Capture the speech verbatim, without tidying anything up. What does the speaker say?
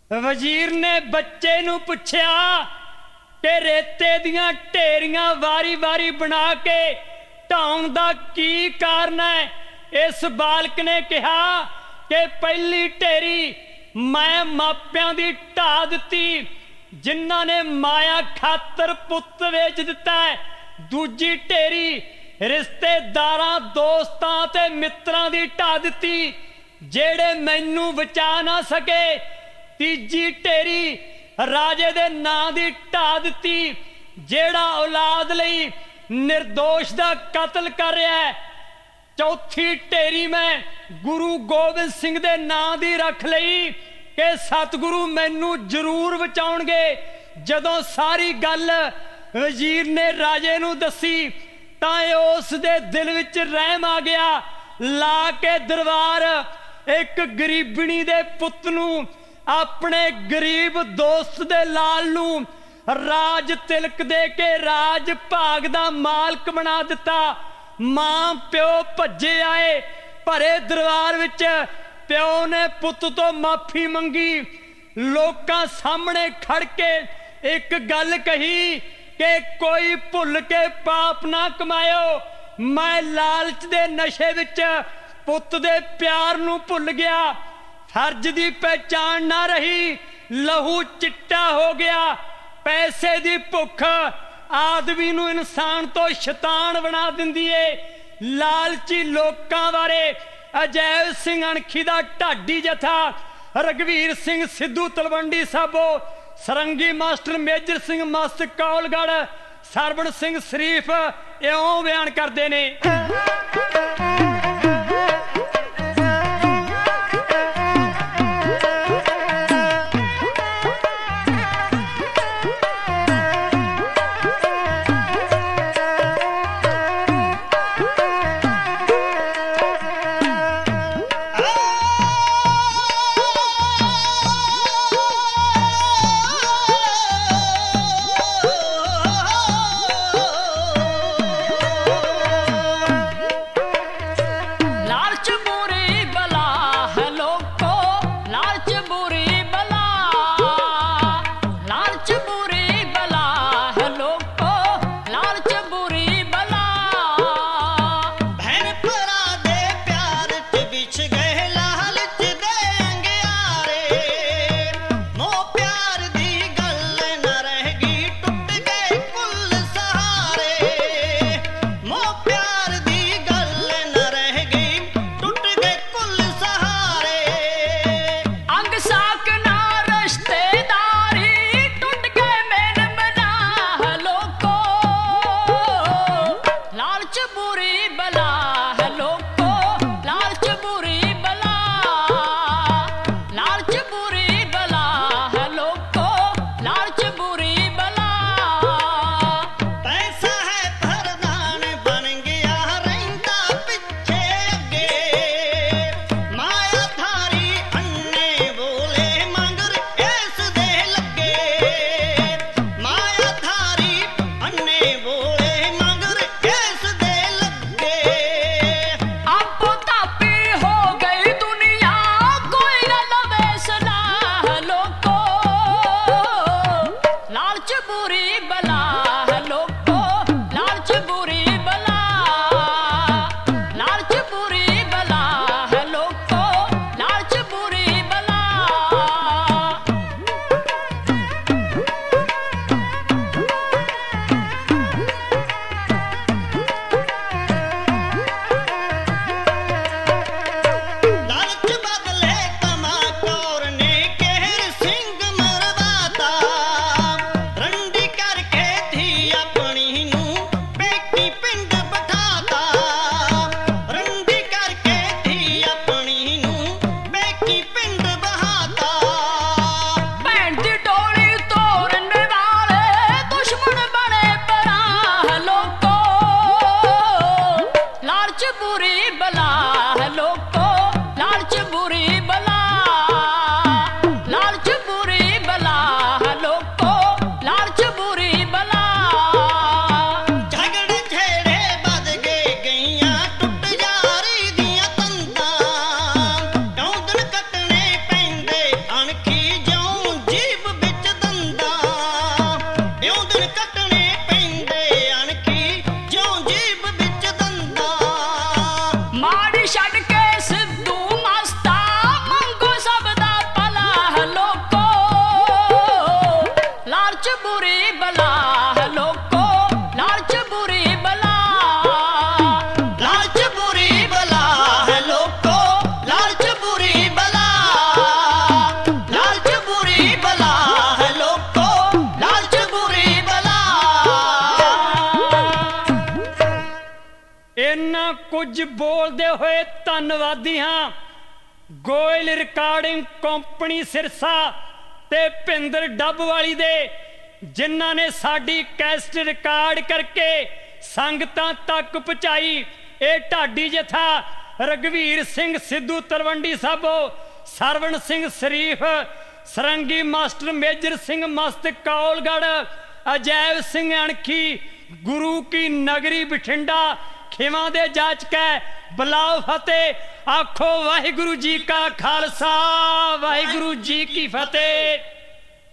ਵਜ਼ੀਰ ਨੇ ਬੱਚੇ ਨੂੰ ਪੁੱਛਿਆ ਕਿ ਰੇਤੇ ਦੀਆਂ ਢੇਰੀਆਂ ਵਾਰੀ ਵਾਰੀ ਬਣਾ ਕੇ ਢਾਉਣ ਦਾ ਕੀ ਕਾਰਨ ਹੈ। ਇਸ ਬਾਲਕ ਨੇ ਕਿਹਾ ਕਿ ਪਹਿਲੀ ਢੇਰੀ ਮੈਂ ਮਾਪਿਆਂ ਦੀ ਢਾ ਦਿੱਤੀ, ਜਿਨ੍ਹਾਂ ਨੇ ਮਾਇਆ ਖਾਤਰ ਪੁੱਤ ਵੇਚ ਦਿੱਤਾ ਹੈ। ਦੂਜੀ ਢੇਰੀ ਰਿਸ਼ਤੇਦਾਰਾਂ ਦੋਸਤਾਂ ਤੇ ਮਿੱਤਰਾਂ ਦੀ ਢਾ ਦਿੱਤੀ, ਜਿਹੜੇ ਮੈਨੂੰ ਬਚਾ ਨਾ ਸਕੇ। ਤੀਜੀ ਢੇਰੀ ਰਾਜੇ ਦੇ ਨਾਂ ਦੀ ਢਾ ਦਿੱਤੀ, ਜਿਹੜਾ ਔਲਾਦ ਲਈ ਨਿਰਦੋਸ਼ ਦਾ ਕਤਲ ਕਰ ਰਿਹਾ ਹੈ। ਚੌਥੀ ਢੇਰੀ ਮੈਂ ਗੁਰੂ ਗੋਬਿੰਦ ਸਿੰਘ ਦੇ ਨਾਂ ਦੀ ਰੱਖ ਲਈ ਕਿ ਸਤਿਗੁਰੂ ਮੈਨੂੰ ਜ਼ਰੂਰ ਬਚਾਉਣਗੇ। ਜਦੋਂ ਸਾਰੀ ਗੱਲ ਵਜ਼ੀਰ ਨੇ ਰਾਜੇ ਨੂੰ ਦੱਸੀ ਤਾਂ ਉਸ ਦੇ ਦਿਲ ਵਿੱਚ ਰਹਿਮ ਆ ਗਿਆ। ਲਾ ਕੇ ਦਰਬਾਰ ਇੱਕ ਗਰੀਬਣੀ ਦੇ ਪੁੱਤ ਨੂੰ, ਆਪਣੇ ਗਰੀਬ ਦੋਸਤ ਦੇ ਲਾਲ ਨੂੰ ਰਾਜ ਤਿਲਕ ਦੇ ਕੇ ਰਾਜ ਭਾਗ ਦਾ ਮਾਲਕ ਬਣਾ ਦਿੱਤਾ। ਮਾਂ ਪਿਓ ਭੱਜੇ ਆਏ ਭਰੇ ਦਰਬਾਰ ਵਿੱਚ। ਪਿਓ ਨੇ ਪੁੱਤ ਤੋਂ ਮਾਫੀ ਮੰਗੀ, ਲੋਕਾਂ ਸਾਹਮਣੇ ਖੜ ਕੇ ਇੱਕ ਗੱਲ ਕਹੀ ਕਿ ਕੋਈ ਭੁੱਲ ਕੇ ਪਾਪ ਨਾ ਕਮਾਇਓ। ਮੈਂ ਲਾਲਚ ਦੇ ਨਸ਼ੇ ਵਿੱਚ ਪੁੱਤ ਦੇ ਪਿਆਰ ਨੂੰ ਭੁੱਲ ਗਿਆ, ਫਰਜ਼ ਦੀ ਪਹਿਚਾਣ ਨਾ ਰਹੀ, ਲਹੂ ਚਿੱਟਾ ਹੋ ਗਿਆ। ਪੈਸੇ ਦੀ ਭੁੱਖ ਆਦਮੀ ਨੂੰ ਇਨਸਾਨ ਤੋਂ ਸ਼ੈਤਾਨ ਬਣਾ ਦਿੰਦੀ ਏ। ਲਾਲਚੀ ਲੋਕਾਂ ਬਾਰੇ ਅਜੈਬ ਸਿੰਘ ਅਣਖੀ ਦਾ ਢਾਡੀ ਜਥਾ, ਰਘਵੀਰ ਸਿੰਘ ਸਿੱਧੂ ਤਲਵੰਡੀ ਸਾਬੋ, ਸਰੰਗੀ ਮਾਸਟਰ ਮੇਜਰ ਸਿੰਘ ਮਸਤ ਕੌਲਗੜ੍ਹ, ਸਰਵਣ ਸਿੰਘ ਸ਼ਰੀਫ ਇਉਂ ਬਿਆਨ ਕਰਦੇ ਨੇ। साक ਕੁਝ ਬੋਲਦੇ ਹੋਏ ਧੰਨਵਾਦੀ ਹਾਂ ਗੋਇਲ ਰਿਕਾਰਡਿੰਗ ਕੰਪਨੀ ਸਿਰਸਾ ਤੇ ਭਿੰਦਰ ਡੱਬਵਾਲੀ ਦੇ, ਜਿਨ੍ਹਾਂ ਨੇ ਸਾਡੀ ਕੈਸਟ ਰਿਕਾਰਡ ਕਰਕੇ ਸੰਗਤਾਂ ਤੱਕ ਪਹੁੰਚਾਈ। ਇਹ ਢਾਡੀ ਜਥਾ ਰਘਵੀਰ ਸਿੰਘ ਸਿੱਧੂ ਤਲਵੰਡੀ ਸਾਬੋ, ਸਰਵਣ ਸਿੰਘ ਸ਼ਰੀਫ, ਸਰੰਗੀ ਮਾਸਟਰ ਮੇਜਰ ਸਿੰਘ ਮਸਤ ਕੌਲਗੜ੍ਹ, ਅਜੈਬ ਸਿੰਘ ਅਣਖੀ, ਗੁਰੂ ਕੀ ਨਗਰੀ ਬਠਿੰਡਾ, ਖਿਵਾਂ ਦੇ ਜਾਚਕੈ ਬੁਲਾਓ ਫਤਿਹ। ਆਖੋ ਵਾਹਿਗੁਰੂ ਜੀ ਕਾ ਖਾਲਸਾ, ਵਾਹਿਗੁਰੂ ਜੀ ਕੀ ਫਤਿਹ।